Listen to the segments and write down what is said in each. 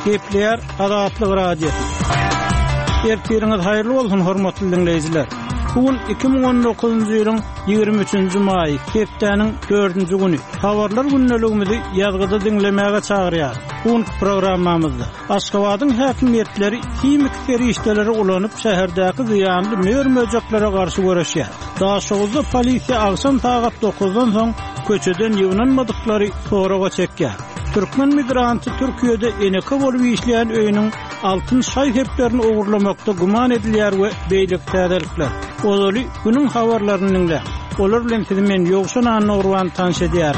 Gepler Azatlyk Radio. Ertiriniz hayırlı olsun hormatly dinleyijiler. Bugün 2019-njy ýylyň 23-nji maý, hepdeniň 4-nji güni. Habarlar günneligimizi ýazgyda dinlemäge çagyrýar. Bu programmamyzda Aşgabatyň häkimiýetleri kimik ferişdeleri ulanyp şäherdäki ziýanly möýür-möjeklere garşy görüşýär. Daşygyzda polisiýa agşam saat 9-dan soň köçeden ýygnanmadyklary soraga çekýär. Türkmen migranty Türkiýede eneke bolup işleýän öýüniň altyn şaý heplerini ogurlamakda guman edilýär we beýlik täzelikler. Olaly günüň habarlaryny dinle. Olar bilen men ýogşan anyrwan tanış edýär.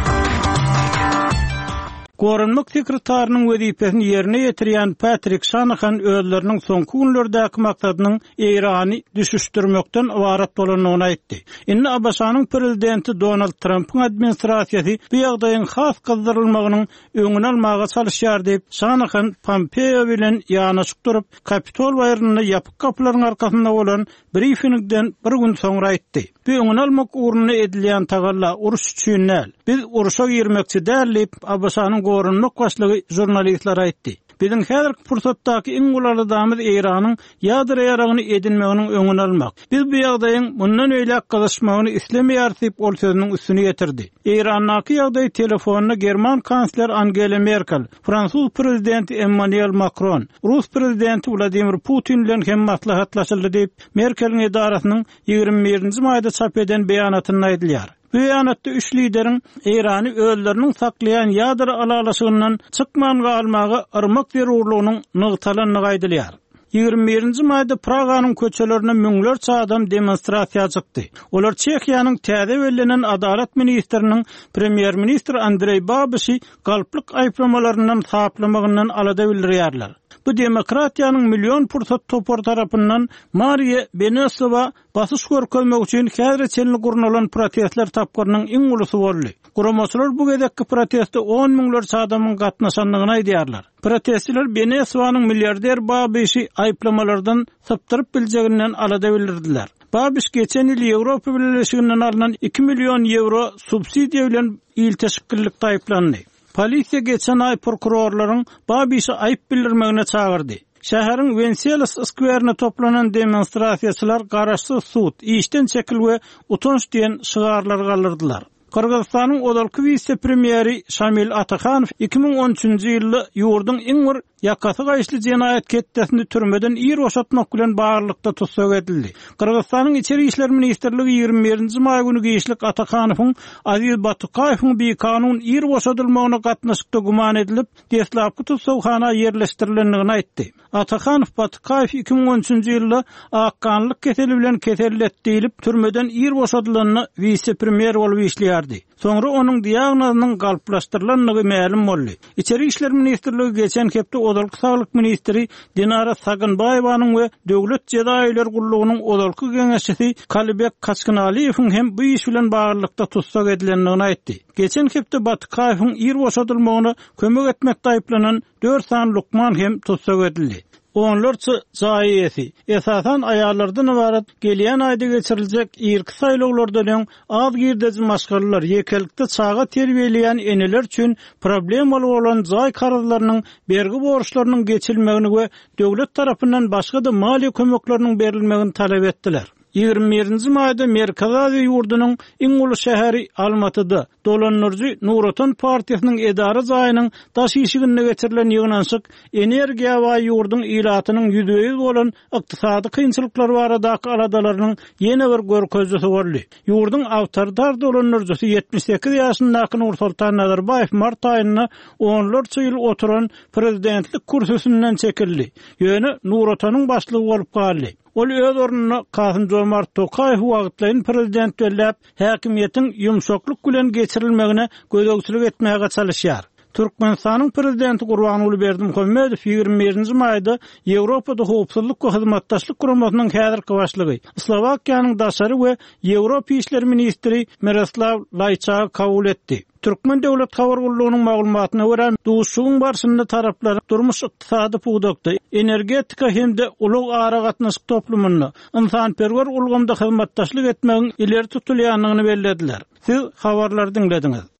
Gorunluk sekretarinyň wezipesini ýerine ýetirýän Patrick Shanahan özleriniň soňky günlerdäki maksadynyň Eýrany düşüşdirmekden ibaret bolanyny aýtdy. Indi Abaşanyň prezidenti Donald Trump'yň administrasiýasy bu ýagdaýyň has gyzdyrylmagynyň öňüni almaga çalışýar diýip Shanahan Pompeo bilen ýanaşyk durup Kapitol baýryny ýapyk kapylaryň arkasynda bolan briefingden bir gün soňra aýtdy. Bu öňüni almak uğruna edilýän tagalla uruş üçin näl? Biz uruşa girmekçi däl, Abaşanyň gorunluk başlygy jurnalistler aýtdy. Biziň häzirki pursatdaky iň gulaly damyz Eýranyň ýadyr ýaragyny edinmeginiň öňüni almak. Biz bu ýagdaýyň mundan öýle galaşmagyny islemeýär diýip ol sözüniň üstüne ýetirdi. Eýrandaky ýagdaý telefonuna German kansler Angela Merkel, Fransuz prezidenti Emmanuel Macron, Rus prezidenti Vladimir Putin bilen hem maslahatlaşyldy diýip Merkel'iň edarasynyň 21-nji maýda çap eden beýanatyny aýdylýar. Bu ýanatda üç lideriň Eýrany özleriniň saklayan ýadyr alalaşygyndan çykman galmagy yrmak zerurlugynyň nygtalanyny aýdylýar. 21-nji maýda Praganyň köçelerine müňlerçe adam demonstrasiýa çykdy. Olar Çekiýanyň täze bellenen adalet ministriniň premier ministr Andrei Babysy galplyk aýplamalarinden saplamagynyň alada bildirýärler. Bu demokratiýanyň million pursat topar tarapyndan Maria Benesova basyş görkezmek üçin häzirçelini gurulan protestler tapgyrynyň iň ulusy boldy. Guramaçylar bu gedekki protestde 10 miňlerçe adamyň gatnaşanlygyny aýdýarlar. Protestçiler Benesowanyň milliarder Babysy aýplamalardan saptyryp biljeginden alada bildirdiler. Babys geçen ýyl Ýewropa Birleşiginden alynan 2 milyon euro subsidiýa bilen il teşkillikde aýplandy. Polisiýa geçen ay prokurorlaryň Babysy aýp bildirmegine çagyrdy. Şäheriň Wenceslaw skwerine toplanan demonstrasiýaçylar garaşsyz sud, işden çekil we utanç diýen şygarlar galdyrdylar. Kırgızstanyň odalky vice-premieri Şamil Atakhanov 2013-nji ýylda ýurdun iň bir ýakasy gaýşly jenaýat ketdesini türmeden ýer boşatmak bilen baarlykda tutsak edildi. Kırgızstanyň içeri işler ministrligi 21-nji maý güni geýişlik Atakhanowyň Aziz Batykaýewiň bir kanun ýer boşadylmagyna gatnaşykda guman edilip, deslapky tutsawhana ýerleşdirilendigini aýtdy. Atakhanow Batykaýew 2013-nji ýylda akkanlyk keseli bilen keselletdirilip türmeden ýer boşadylanyny vice-premier bolup işleýär. Sonra onun diagnozynyň galplaşdyrylanlygy ma'lum boldy. İçeri işler ministrligi geçen hepde odalky saglyk ministri Dinara Saganbaýewanyň we Döwlet Jedaýlar Gullugynyň odalky geňeşçisi Kalybek Kaçkynaliewiň hem bu iş bilen baglykda tutsak edilendigini aýtdy. Geçen hepde Batykaýewiň ýer boşadylmagyna kömek etmekde aýplanan 4 san Lukman hem tutsak edildi. Onlarca zaýyesi esasan aýallardan ibaret gelýän aýda geçiriljek ýerki saýlawlardan az girdejin maşgalalar ýekelikde çaga terbiýeleýän eneler üçin problemaly bolan zaý karazlarynyň bergi borçlarynyň geçilmegini we döwlet tarapyndan başga da maliýe kömekleriniň berilmegini talap etdiler. 21-nji maýda Merkez Aziýa ýurdunyň iň uly şäheri Almatyda dolanyrjy Nuratan partiýasynyň edara zaýynyň daş işiginde geçirilen ýygnanşyk energiýa we ýurdun ilatynyň ýüzüňiz bolan ykdysady kynçylyklar baradaky aladalarynyň ýene bir görkezlisi boldy. Ýurdun awtordar dolanyrjysy 78 ýaşyndaky Nursultan Nazarbaýew mart aýyna 10 ýyl oturan prezidentlik kursusynyň çekildi. Ýöne Nuratanyň başlygy bolup galdy. Ol öz ornuny Kasym-Jomart Tokaýew wagtlaryň prezident belläp, häkimiýetiň ýumşaklyk bilen geçirilmegine gözegçilik etmäge çalışýar. Türkmenistanyň prezidenti Gurbanuly Berdimuhammedow 21-nji maýda Ýewropada howpsuzlyk we hyzmatdaşlyk guramasynyň häzirki başlygy, Slowakiýanyň daşary we Ýewropa işleri ministri Miroslav Lajçaky kabul etdi. Türkmen döwlet habar gullugynyň maglumatyna görä, duşugyň barşynda taraplar durmuş ykdysady puwdakda, energetika hemde ulug ara gatnaşyk toplumyny, insanperwer ulgamda hyzmatdaşlyk etmegiň ileri tutulýanlygyny bellediler. Siz habarlary dinlediniz.